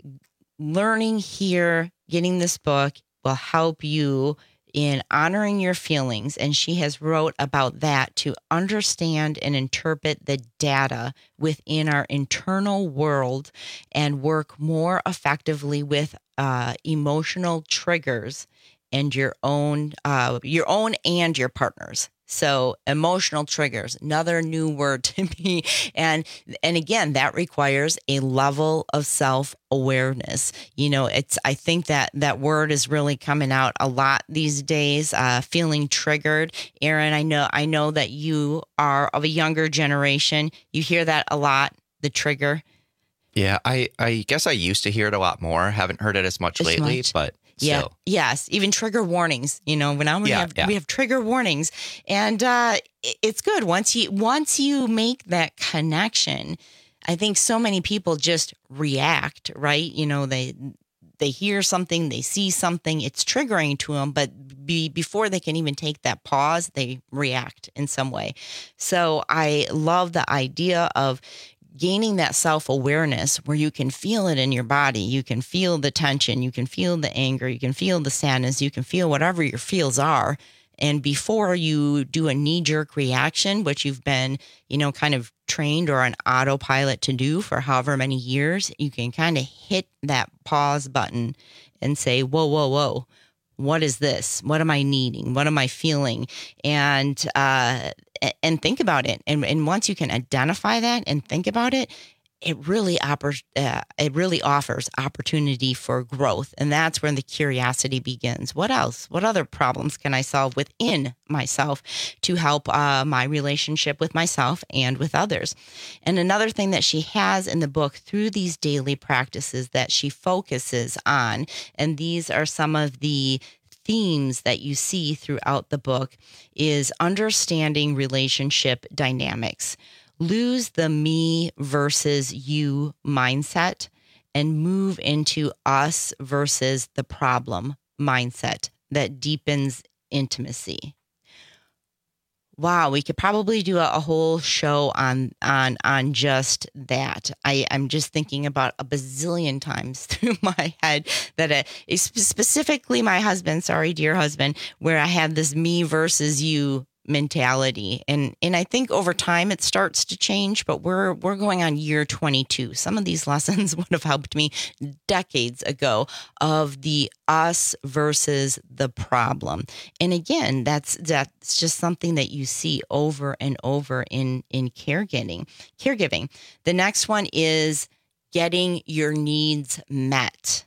learning here, getting this book will help you in honoring your feelings. And she has wrote about that, to understand and interpret the data within our internal world and work more effectively with uh, emotional triggers and your own, uh, your own and your partner's. So emotional triggers, another new word to me. And, and again, that requires a level of self-awareness. You know, it's, I think that that word is really coming out a lot these days, uh, feeling triggered. Erin, I know, I know that you are of a younger generation. You hear that a lot, the trigger. Yeah, I, I guess I used to hear it a lot more. Haven't heard it as much As lately, much. but Yeah. still. Yes. Even trigger warnings. You know, now we Yeah, have yeah. we have trigger warnings, and uh, it- it's good once you once you make that connection. I think so many people just react, right? You know, they they hear something, they see something, it's triggering to them, but be, before they can even take that pause, they react in some way. So I love the idea of gaining that self-awareness where you can feel it in your body. You can feel the tension. You can feel the anger. You can feel the sadness. You can feel whatever your feels are. And before you do a knee-jerk reaction, which you've been, you know, kind of trained or on autopilot to do for however many years, you can kind of hit that pause button and say, whoa, whoa, whoa. What is this? What am I needing? What am I feeling? And uh, and think about it. And and once you can identify that and think about it, it really offers uh, it really offers opportunity for growth. And that's where the curiosity begins. What else? What other problems can I solve within myself to help uh, my relationship with myself and with others? And another thing that she has in the book through these daily practices that she focuses on, and these are some of the themes that you see throughout the book, is understanding relationship dynamics. lose the me versus you mindset and move into us versus the problem mindset that deepens intimacy. Wow, we could probably do a, a whole show on on on just that. I, I'm just thinking about a bazillion times through my head that it, specifically my husband, sorry, dear husband, where I had this me versus you mentality. And and I think over time it starts to change, but we're we're going on year twenty-two. Some of these lessons would have helped me decades ago of the us versus the problem. And again, that's that's just something that you see over and over in in caregiving. Caregiving. The next one is getting your needs met.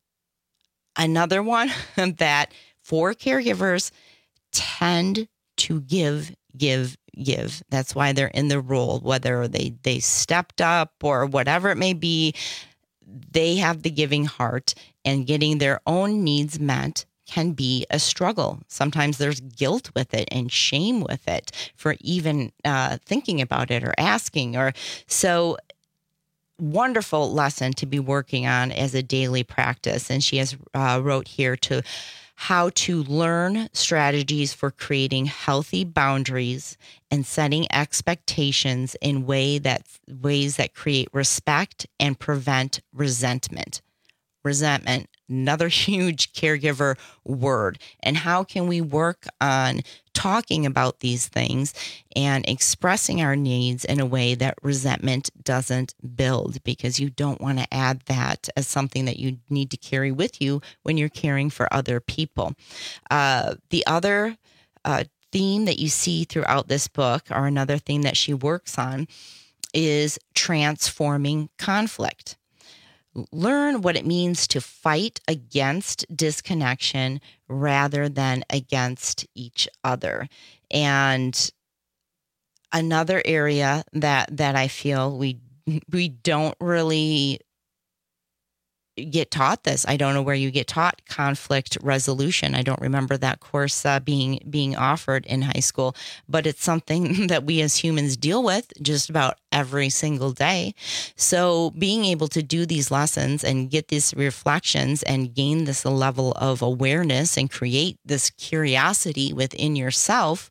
Another one that for caregivers tend to give, give, give. That's why they're in the role, whether they, they stepped up or whatever it may be, they have the giving heart, and getting their own needs met can be a struggle. Sometimes there's guilt with it and shame with it for even uh, thinking about it or asking. Or so wonderful lesson to be working on as a daily practice. And she has uh, wrote here to how to learn strategies for creating healthy boundaries and setting expectations in way that ways that create respect and prevent resentment. Resentment, another huge caregiver word. And how can we work on talking about these things and expressing our needs in a way that resentment doesn't build, because you don't want to add that as something that you need to carry with you when you're caring for other people. Uh, the other uh, theme that you see throughout this book, or another theme that she works on, is transforming conflict. Learn what it means to fight against disconnection rather than against each other. And another area that that I feel we we don't really get taught this. I don't know where you get taught conflict resolution. I don't remember that course uh, being being offered in high school, but it's something that we as humans deal with just about every single day. So being able to do these lessons and get these reflections and gain this level of awareness and create this curiosity within yourself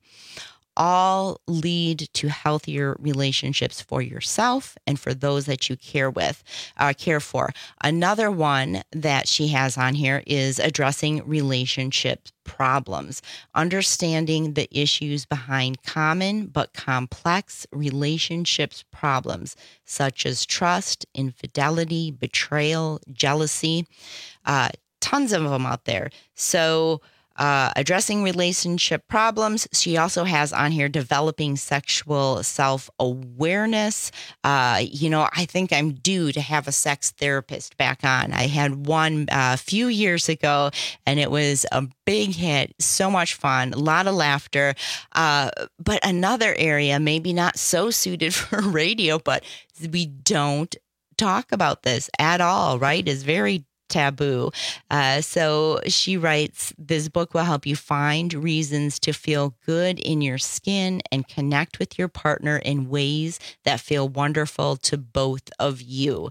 all lead to healthier relationships for yourself and for those that you care with, uh, care for. Another one that she has on here is addressing relationship problems, understanding the issues behind common but complex relationships problems, such as trust, infidelity, betrayal, jealousy, uh, tons of them out there. So Uh, addressing relationship problems. She also has on here developing sexual self-awareness. Uh, you know, I think I'm due to have a sex therapist back on. I had one a uh, few years ago, and it was a big hit. So much fun, a lot of laughter. Uh, but another area, maybe not so suited for radio, but we don't talk about this at all, right? Is very taboo. Uh, so she writes, this book will help you find reasons to feel good in your skin and connect with your partner in ways that feel wonderful to both of you.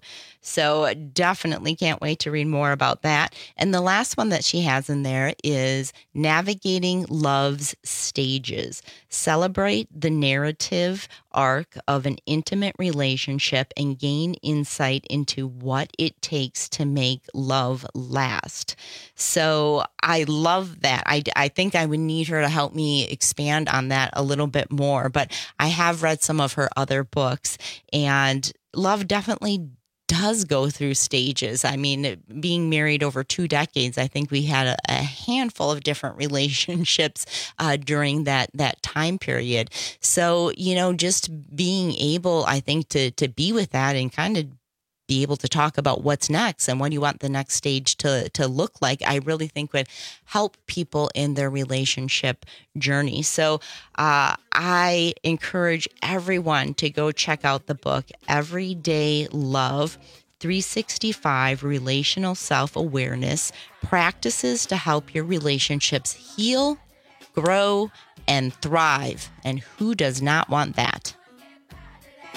So definitely can't wait to read more about that. And the last one that she has in there is navigating love's stages. Celebrate the narrative arc of an intimate relationship and gain insight into what it takes to make love last. So I love that. I, I think I would need her to help me expand on that a little bit more, but I have read some of her other books, and love definitely does go through stages. I mean, being married over two decades, I think we had a, a handful of different relationships uh, during that that time period. So, you know, just being able, I think, to to be with that and kind of be able to talk about what's next and what you want the next stage to to look like, I really think would help people in their relationship journey. So uh, I encourage everyone to go check out the book, Everyday Love, three sixty-five Relational Self-Awareness, Practices to Help Your Relationships Heal, Grow, and Thrive. And who does not want that?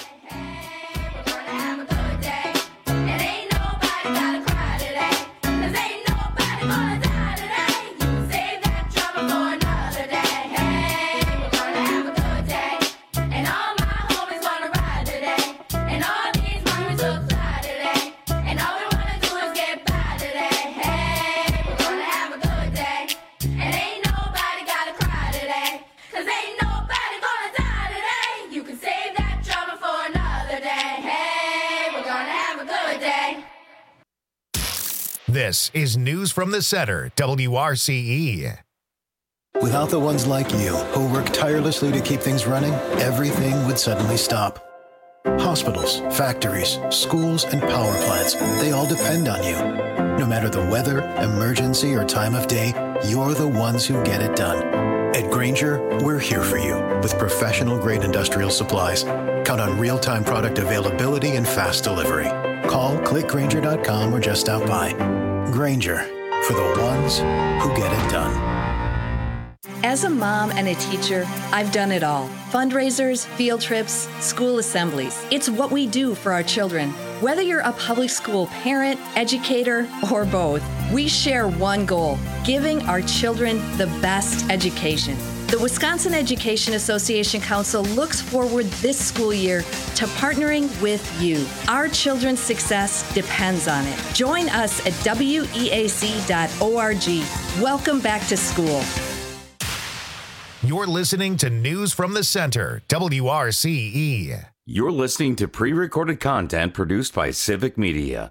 This is News from the Center, W R C E. Without the ones like you, who work tirelessly to keep things running, everything would suddenly stop. Hospitals, factories, schools, and power plants, they all depend on you. No matter the weather, emergency, or time of day, you're the ones who get it done. At Grainger, we're here for you with professional-grade industrial supplies. Count on real-time product availability and fast delivery. Call, click Grainger dot com, or just stop by. Grainger, for the ones who get it done. As a mom and a teacher, I've done it all. Fundraisers, field trips, school assemblies. It's what we do for our children. Whether you're a public school parent, educator, or both, we share one goal: giving our children the best education. The Wisconsin Education Association Council looks forward this school year to partnering with you. Our children's success depends on it. Join us at W E A C dot org. Welcome back to school. You're listening to News from the Center, W R C E. You're listening to pre-recorded content produced by Civic Media.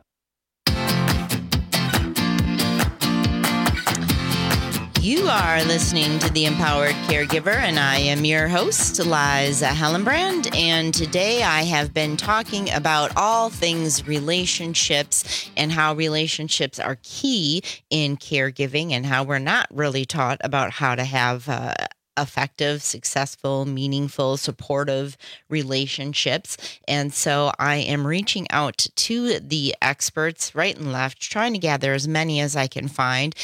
You are listening to The Empowered Caregiver, and I am your host, Liza Hellenbrand. And today I have been talking about all things relationships and how relationships are key in caregiving and how we're not really taught about how to have uh, effective, successful, meaningful, supportive relationships. And so I am reaching out to the experts right and left, trying to gather as many as I can find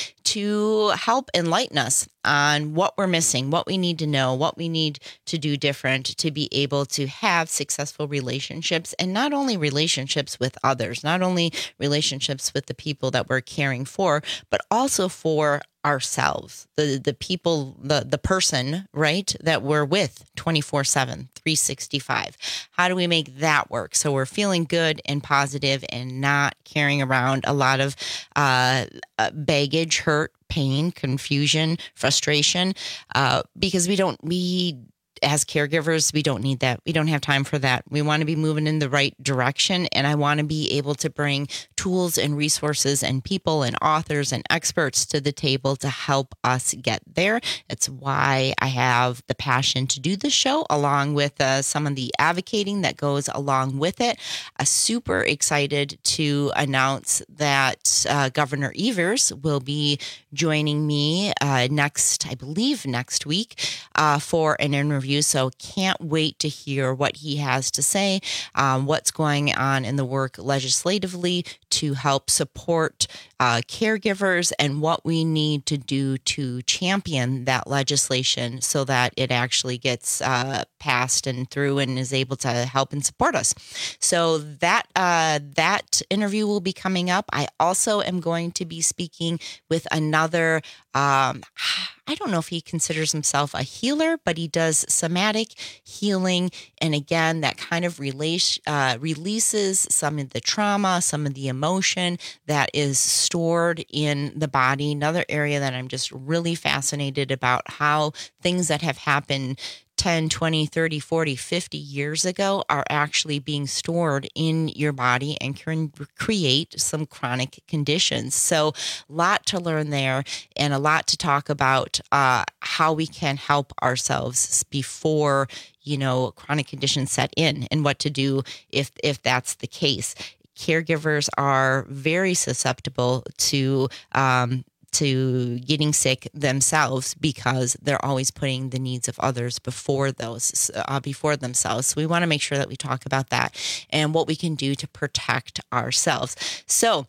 to help enlighten us on what we're missing, what we need to know, what we need to do different to be able to have successful relationships, and not only relationships with others, not only relationships with the people that we're caring for, but also for ourselves, the the people, the the person, right, that we're with twenty-four seven, three sixty-five. How do we make that work so we're feeling good and positive and not carrying around a lot of uh, baggage, hurt, pain, confusion, frustration, uh, because we don't, we, as caregivers, we don't need that. We don't have time for that. We want to be moving in the right direction. And I want to be able to bring tools and resources and people and authors and experts to the table to help us get there. It's why I have the passion to do this show, along with uh, some of the advocating that goes along with it. I'm super excited to announce that uh, Governor Evers will be joining me uh, next, I believe next week, uh, for an interview. So can't wait to hear what he has to say, um, what's going on in the work legislatively to help support uh, caregivers, and what we need to do to champion that legislation so that it actually gets uh, passed and through and is able to help and support us. So that uh, that interview will be coming up. I also am going to be speaking with another, um, I don't know if he considers himself a healer, but he does somatic healing. And again, that kind of release, uh, releases some of the trauma, some of the emotion that is stored in the body. Another area that I'm just really fascinated about, how things that have happened ten, twenty, thirty, forty, fifty years ago are actually being stored in your body and can create some chronic conditions. So a lot to learn there, and a lot to talk about uh, how we can help ourselves before, you know, chronic conditions set in, and what to do if if that's the case. Caregivers are very susceptible to um, to getting sick themselves because they're always putting the needs of others before those uh, before themselves. So we want to make sure that we talk about that and what we can do to protect ourselves. So,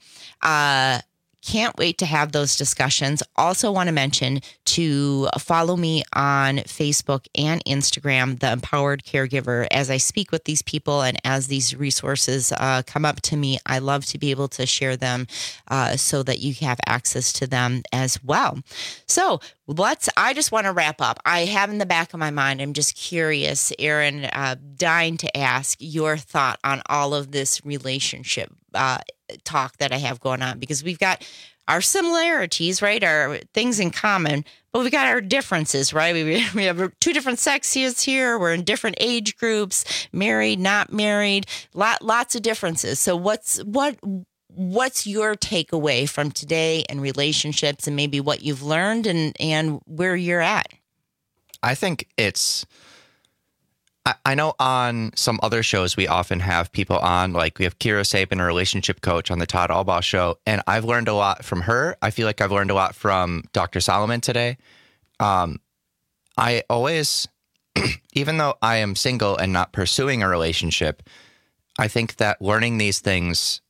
uh, can't wait to have those discussions. Also want to mention to follow me on Facebook and Instagram, The Empowered Caregiver. As I speak with these people and as these resources uh, come up to me, I love to be able to share them uh, so that you have access to them as well. So let's, I just want to wrap up. I have in the back of my mind, I'm just curious, Aaron, uh, dying to ask your thought on all of this relationship uh, talk that I have going on, because we've got our similarities, right? Our things in common, but we've got our differences, right? We, we have two different sexes here. We're in different age groups, married, not married, lot, lots of differences. So what's, what, what's your takeaway from today and relationships and maybe what you've learned and, and where you're at? I think it's, I, I know on some other shows we often have people on, like we have Kira Sapin, a relationship coach on the Todd Albaugh show, and I've learned a lot from her. I feel like I've learned a lot from Doctor Solomon today. Um, I always, even though I am single and not pursuing a relationship, I think that learning these things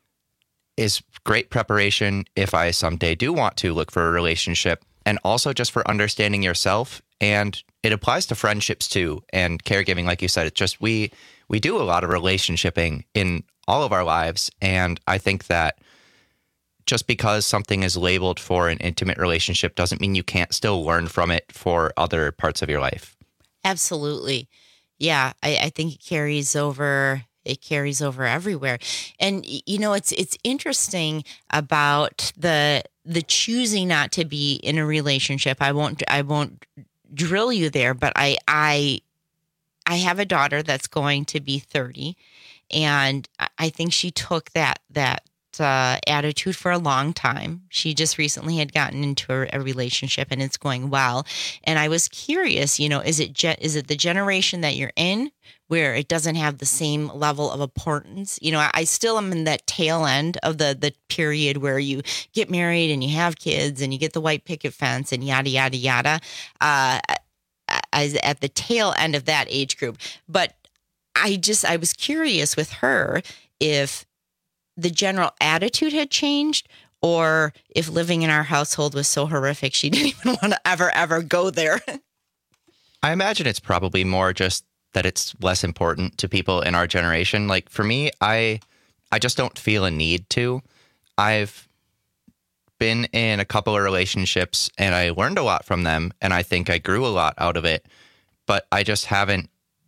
is great preparation if I someday do want to look for a relationship, and also just for understanding yourself. And it applies to friendships too, and caregiving. Like you said, it's just we we do a lot of relationshiping in all of our lives, and I think that just because something is labeled for an intimate relationship doesn't mean you can't still learn from it for other parts of your life. Absolutely. Yeah, I, I think it carries over. It carries over everywhere. And, you know, it's it's interesting about the the choosing not to be in a relationship. I won't I won't drill you there, but I I I have a daughter that's going to be thirty, and I think she took that that Uh, attitude for a long time. She just recently had gotten into a, a relationship and it's going well. And I was curious, you know, is it ge- is it the generation that you're in where it doesn't have the same level of importance? You know, I, I still am in that tail end of the the period where you get married and you have kids and you get the white picket fence and yada, yada, yada. Uh, I was at the tail end of that age group. But I just, I was curious with her if the general attitude had changed, or if living in our household was so horrific she didn't even want to ever, ever go there. I imagine it's probably more just that it's less important to people in our generation. Like for me, I I just don't feel a need to. I've been in a couple of relationships and I learned a lot from them, and I think I grew a lot out of it, but I just haven't,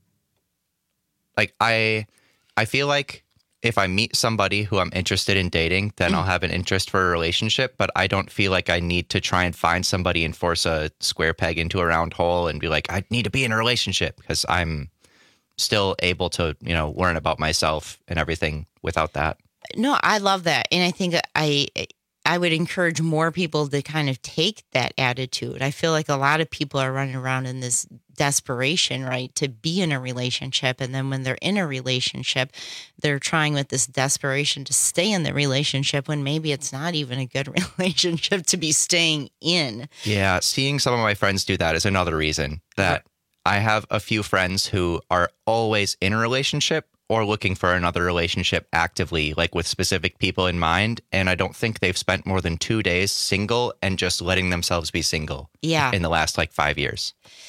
like, I I feel like if I meet somebody who I'm interested in dating, then I'll have an interest for a relationship, but I don't feel like I need to try and find somebody and force a square peg into a round hole and be like, I need to be in a relationship, because I'm still able to, you know, learn about myself and everything without that. No, I love that. And I think I I would encourage more people to kind of take that attitude. I feel like a lot of people are running around in this desperation, right, to be in a relationship. And then when they're in a relationship, they're trying with this desperation to stay in the relationship when maybe it's not even a good relationship to be staying in. Yeah, seeing some of my friends do that is another reason that I have a few friends who are always in a relationship or looking for another relationship actively, like with specific people in mind. And I don't think they've spent more than two days single and just letting themselves be single. Yeah. In the last like five years.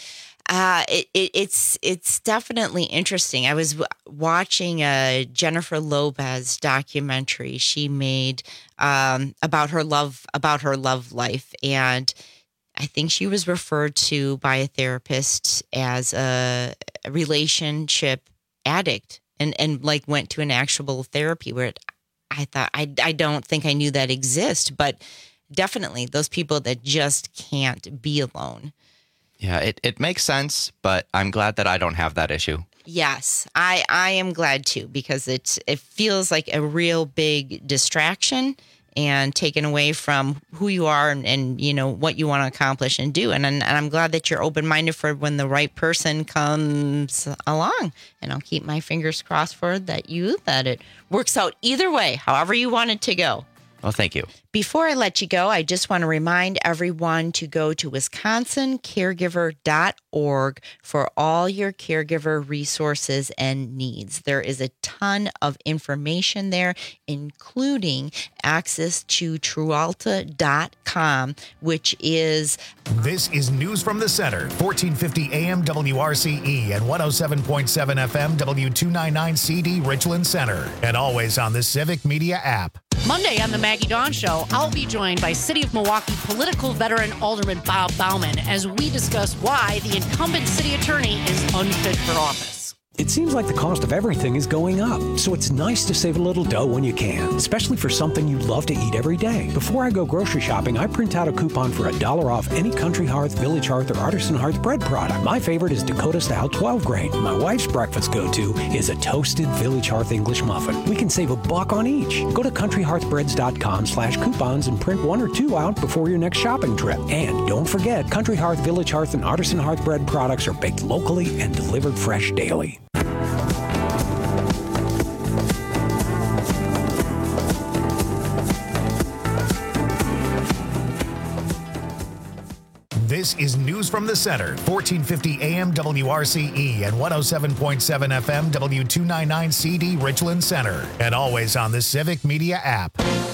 Uh, it, it, it's it's definitely interesting. I was w- watching a Jennifer Lopez documentary she made um, about her love about her love life, and I think she was referred to by a therapist as a, a relationship addict, and and like went to an actual therapy where it, I thought I I don't think I knew that exist, but definitely those people that just can't be alone. Yeah, it, it makes sense, but I'm glad that I don't have that issue. Yes, I, I am glad too, because it's it feels like a real big distraction and taken away from who you are and, and you know what you want to accomplish and do. And, and and I'm glad that you're open-minded for when the right person comes along. And I'll keep my fingers crossed for that you that it works out either way, however you want it to go. Well, thank you. Before I let you go, I just want to remind everyone to go to wisconsin caregiver dot org for all your caregiver resources and needs. There is a ton of information there, including access to trualta dot com, which is... This is News from the Center, fourteen fifty A M W R C E and one oh seven point seven F M W two ninety-nine C D Richland Center, and always on the Civic Media app. Monday on the Maggie Dawn Show, I'll be joined by City of Milwaukee political veteran Alderman Bob Bauman as we discuss why the incumbent city attorney is unfit for office. It seems like the cost of everything is going up, so it's nice to save a little dough when you can, especially for something you love to eat every day. Before I go grocery shopping, I print out a coupon for a dollar off any Country Hearth, Village Hearth, or Artisan Hearth bread product. My favorite is Dakota Style twelve grain. My wife's breakfast go-to is a toasted Village Hearth English muffin. We can save a buck on each. Go to country hearth breads dot com slash coupons and print one or two out before your next shopping trip. And don't forget, Country Hearth, Village Hearth, and Artisan Hearth bread products are baked locally and delivered fresh daily. This is News from the Center, fourteen fifty A M W R C E and one oh seven point seven F M W two ninety-nine C D Richland Center, and always on the Civic Media app.